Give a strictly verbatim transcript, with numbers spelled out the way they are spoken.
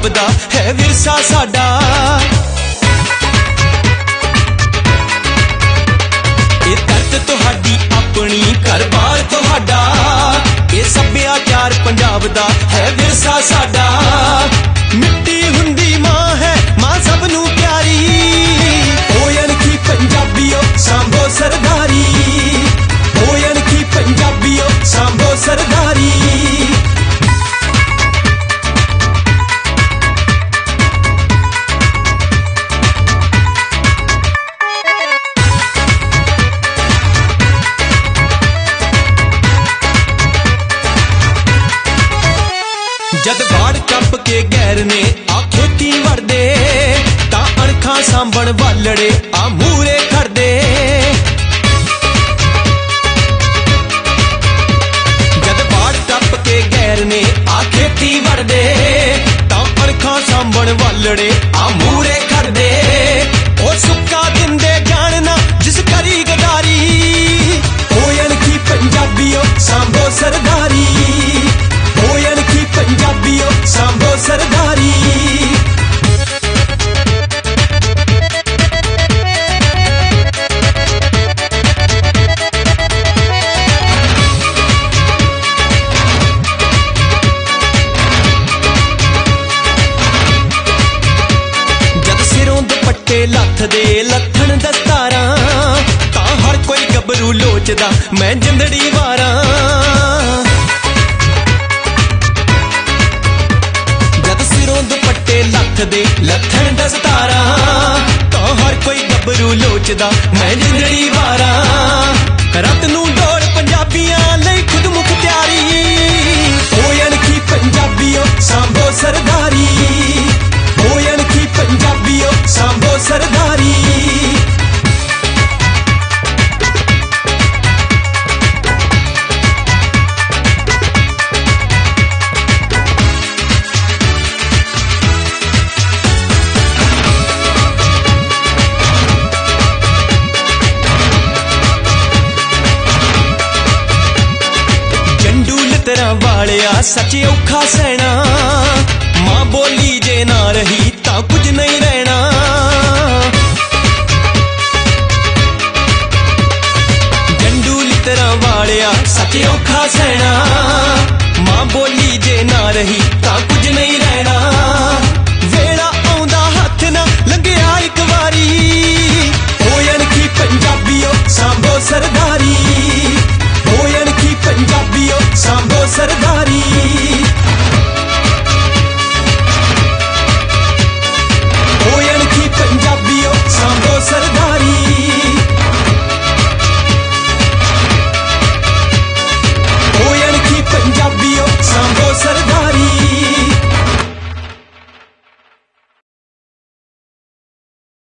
पंजाब दा है विरसा साडा। ये धरत तुहाडी अपनी घर बार तुहाडा, ये सभ्याचार पंजाब दा है विरसा साडा। मिट्टी हुंदी मां है मां सबनू प्यारी, होयन की पंजाबियो सांभो सरदारी, होयन की पंजाबियो सांभो सरदारी। जद बाड़ टप के गैर ने आ खेती वरदे, ता अणखा सांभण वालड़े आ मूरे खड़दे। जद बाड़ टप के गैर ने आ खेती वरदे, ता अणखा सांभण वालड़े आ मूरे खड़दे। ओ सुक्का दिंदे जानना जिस करी गदारी, होयन की पंजाबियो सांभो सरदारी, होयन की पंजाबियो सांभो सरदारी। जद सिरों दुपट्टे लथ दे लथन दस्तारा, तां हर कोई गबरू लोचदा मैं जिंदड़ी वारा। दुपट्टे लथ दे लथन दस्तारा, तो हर कोई गबरू लोचदा मैं जिंदड़ी वारा। रत नू दौड़ पंजाबियां लई खुद मुख्तियारी, होयन की पंजाबियो सांभो सरदारी, होयन की पंजाबियो सांभो सरदारी। वालिया सच औखा सहना, मां बोली जे ना रही ता कुछ नहीं रहना। जंडू लितरा वालिया सच औखा सहना, मां बोली जे ना रही ता कुछ नहीं